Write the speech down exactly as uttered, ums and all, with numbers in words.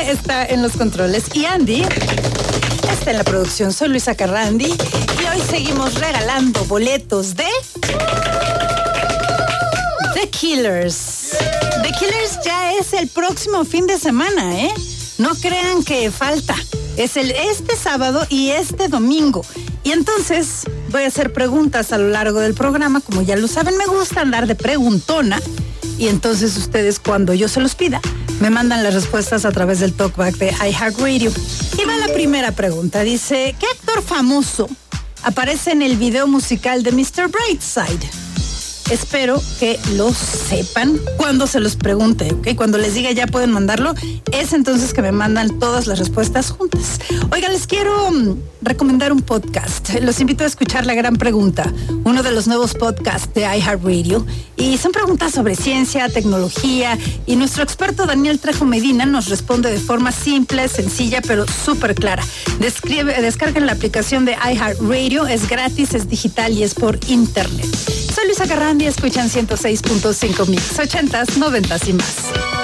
Josué está en los controles y Andy está en la producción. Soy Luisa Carrandi y hoy seguimos regalando boletos de The Killers. The Killers ya es el próximo fin de semana, ¿eh? No crean que falta. Es el este sábado y este domingo. Y entonces voy a hacer preguntas a lo largo del programa. Como ya lo saben, me gusta andar de preguntona. Y entonces ustedes, cuando yo se los pida, me mandan las respuestas a través del talkback de iHeartRadio. Y va la primera pregunta. Dice, ¿qué actor famoso aparece en el video musical de mister Brightside? Espero que lo sepan cuando se los pregunte, ¿ok? Cuando les diga ya pueden mandarlo, es entonces que me mandan todas las respuestas juntas. Oiga, les quiero um, recomendar un podcast. Los invito a escuchar La Gran Pregunta, uno de los nuevos podcasts de iHeartRadio. Y son preguntas sobre ciencia, tecnología, y nuestro experto Daniel Trejo Medina nos responde de forma simple, sencilla, pero súper clara. Describe, descarguen la aplicación de iHeartRadio, es gratis, es digital y es por internet. Soy Luisa Carrandi, escuchan ciento seis punto cinco Mix, ochentas, noventas y más.